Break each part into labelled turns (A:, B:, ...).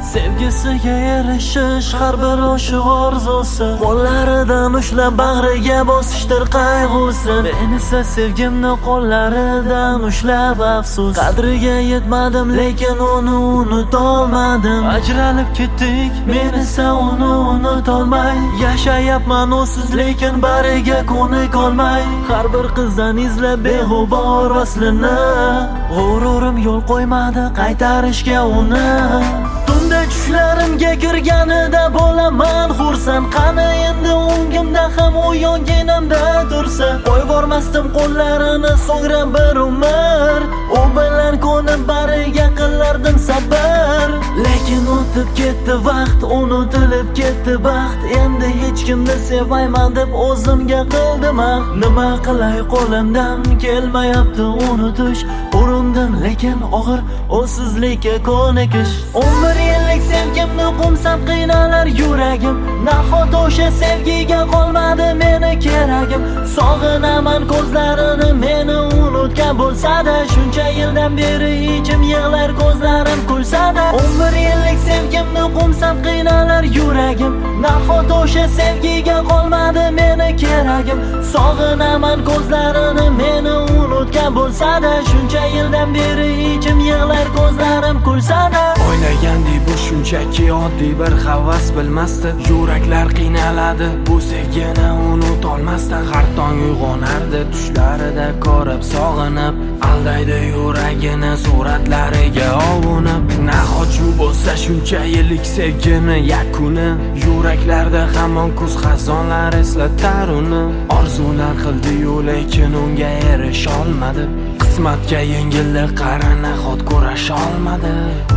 A: Sevgisiga erishish har bir oshiq orzusi, qo'llaridan ushlab bag'riga bosishdir qayg'usi. Men esa sevgimni qo'llaridan ushlab afsus, qadriga yetmadim lekin uni unutolmadim. Ajralib ketdik, men esa uni unutolmay yashayapman usiz, lekin bariga ko'nikolmay. Har bir qizdan izlab beg'ubor vaslini, g'ururim yo'l qo'ymadi qaytarishga uni. Tunda tushlarimga kirganida bo'laman xursand, qani endi o'ngimda ham u yonginamda tursa. Qo'yvormasdim qo'llarini so'ngra bir umr, u bilan ko'nib bariga qilardim sabr. Lekin o'tib ketdi vaqt, unutilib ketdi baxt. Endi hech kimni sevmayman deb o'zimga qildim ahd. Nima qilay, qo'limdan kelmayapti unutish. Urindim lekin og'ir o'sizlikka ko'nikish. 11 yillik sevgimni qo'msab qiynalar yuragim. Nahot o'sha sevgiga qolmadi meni keragim. Sog'inaman ko'zlarini meni unutgan bo'lsa-da, shuncha yildan beri ichim yig'lar ko'zlarim kulsa-da. 11 yillik sevgimni qo'msab qiynalar yuragim. Nahot o'sha sevgiga qolmadi meni keragim. Sog'inaman ko'zlarini meni unutgan bo'lsa-da, shuncha yildan beri ichim yig'lar ko'zlarim kulsa-da.
B: O'ylagandek bu shunchaki oddiy bir havas bilmasdi. Yuraklar qiynaladi bu sevgini unutolmasdi. Har tong uyg'onardi tushlarida ko'rib sog'inib, aldaydi yuragini suratlariga ovunib. Nahot shu bo'lsa shuncha yillik sevgini yakuni, yuraklarda hamon kuz xazonlar eslatar uni. Orzular qildi-yu lekin unga erisholmadi. Qismatga yengillik qara nahot kurasholmadi.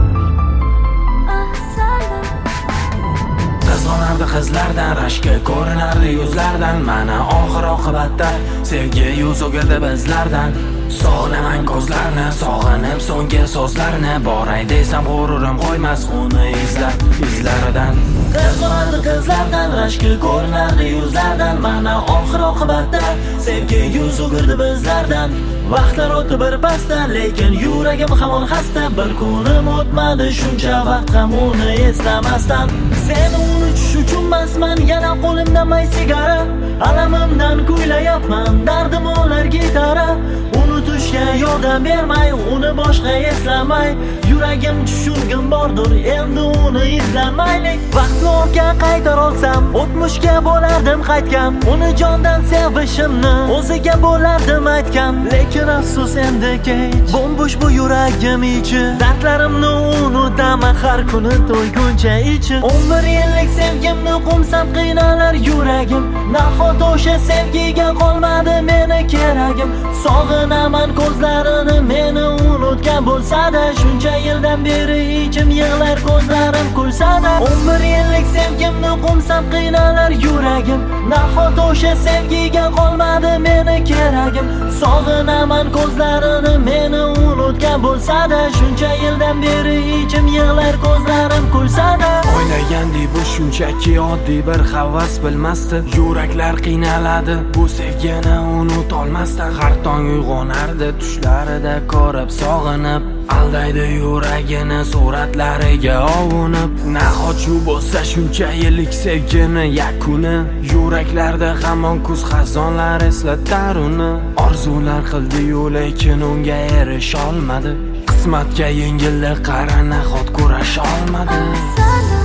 B: Qizg'onardi qizlardan, rashki ko'rinardi yuzlardan. Mana oxir oqibatda sevgi yuz o'girdi bizlardan. Sog'inaman ko'zlarni, sog'inib so'nggi so'zlarni. Boray desam g'ururim qo'ymas uni izlaridan.
A: Qizg'onardi qizlardan, rashki ko'rinardi yuzlardan. Mana oxir oqibatda sevgi yuz o'girdi bizlardan. Vaqtlar o'tdi bir pasda, lekin yuragim hamon xasta. Bir kunim o'tmadi shuncha vaqt ham uni eslamasdan. Seni unutish uchunmasman yana qo'limda may sigara. Alamimdan kuylayapman, dardim olar gitara. Unutishga yordam bermay, uni boshqa eslamay. Yuragim tushungim bordir, endi uni izlamaylik. Vaqtni ortga qaytar olsam, o'tmishga bo'lardim qaytgan. Uni jondan sevishimni o'ziga bo'lardim aytgan. Lekin afsus endi kech, bo'mbo'sh bu yuragim ichi. Dardlarimni unutaman har kuni to'yguncha ichi. 11 yillik sevgimni qo'msab qiynalar yuragim. Nahot o'sha sevgiga qolmadi meni keragim. Sog'inaman ko'zlarini meni unutgan bo'lsa-da, shuncha yildan beri ichim yig'lar ko'zlarim kulsa-da. 11 yillik sevgimni qo'msab qiynalar yuragim. Nahot o'sha sevgiga qolmadi meni keragim. Sog'inaman ko'zlarini meni unutgan bo'lsa-da, shuncha yildan beri ichim yig'lar ko'zlarim kulsa-da.
B: O'ylagandek bu shunchaki oddiy bir havas bilmasdi. Yuraklar qiynaladi bu sevgini unutolmasdi. Har tong uyg'onardi tushlarida ko'rib sog'inib, aldaydi yuragini suratlariga ovunib. Nahot shu bo'lsa shuncha yillik sevgini yakuni, yuraklarda hamon kuz xazonlar eslatar uni. Orzular qildi-yu lekin unga erisholmadi. Qismatga yengillik qara nahot kurasholmadi.